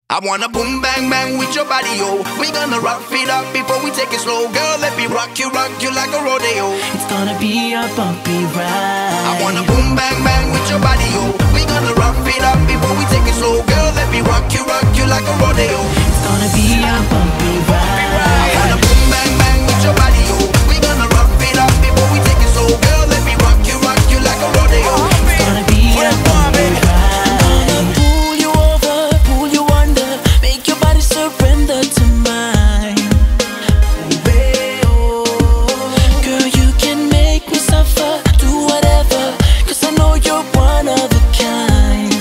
I wanna boom bang bang with your body, yo. We gonna rock it up before we take it slow. Girl, let me rock you like a rodeo. It's gonna be a bumpy ride. I wanna boom bang bang with your body, yo. We gonna rock it up before we take it slow. Girl, let me rock you like a rodeo. It's gonna be a bumpy ride. I wanna boom bang bang with your body, yo. We gonna rock it up before we take it slow. Girl, let me rock you like a rodeo. It's gonna be a bumpy ride. Gonna pull you over, pull you under, make your body surrender to mine. Girl, you can make me suffer, do whatever, 'cause I know you're one of a kind.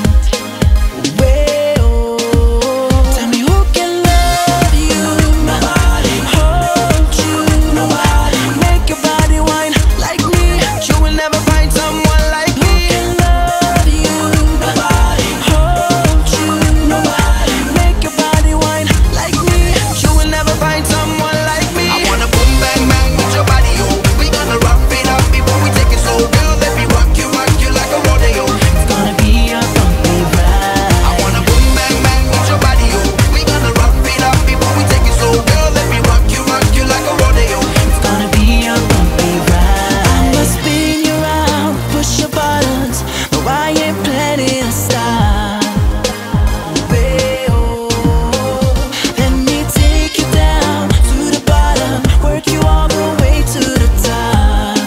Tell me who can love you, nobody, hold you, nobody, make your body whine like me. You will never find someone like me. Who can love you, nobody, hold you, nobody, make your body whine like me. You will never find someone like me. I wanna boom bang bang with your body, yo. We gonna rock it up before we take it slow. Girl, let me rock you like a rodeo. It's gonna be a bumpy ride. I wanna boom bang bang with your body, yo. We gonna rock it up before we take it slow. Girl, let me rock you like a rodeo. It's gonna be a bumpy ride. I'ma spin you around, push your buttons. No, I ain't planning to stop. Let me take you down to the bottom, work you all the way to the top.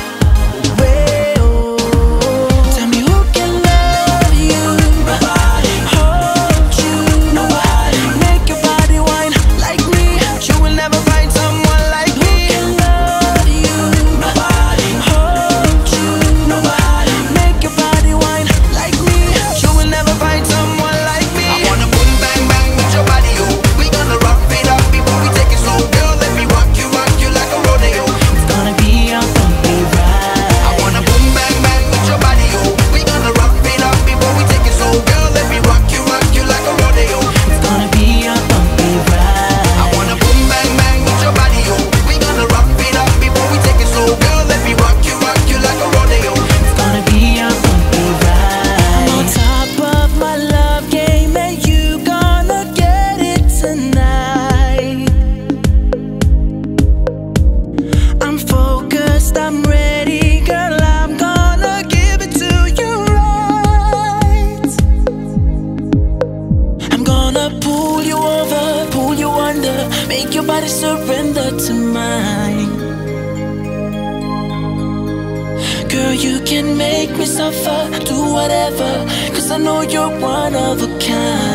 Tell me who can love you, nobody, hold you, nobody, make your body whine like me. You will never find someone like me. Who can love you, nobody, hold you, nobody, make your body whine like me. You will never find someone like me. I wanna boom bang bang with your body, yo. We gonna rock it up before we take it slow. Girl, let me rock you like a rodeo. It's gonna be a bumpy ride. I wanna boom bang bang with your body, yo. We gonna rock it up before we take it slow. Girl, let me rock you like a rodeo. It's gonna be a bumpy ride. I wanna boom bang bang with your body, yo. We gonna rock it up before we take it slow. Girl, let me rock you like a rodeo. It's gonna be a bumpy ride. I'm on top of my love game, and you gonna get it tonight. I'm focused, I'm ready, girl, I'm gonna give it to you right. I'm gonna pull you over, pull you under, make your body surrender to mine. Girl, you can make me suffer, do whatever, 'cause I know you're one of a kind.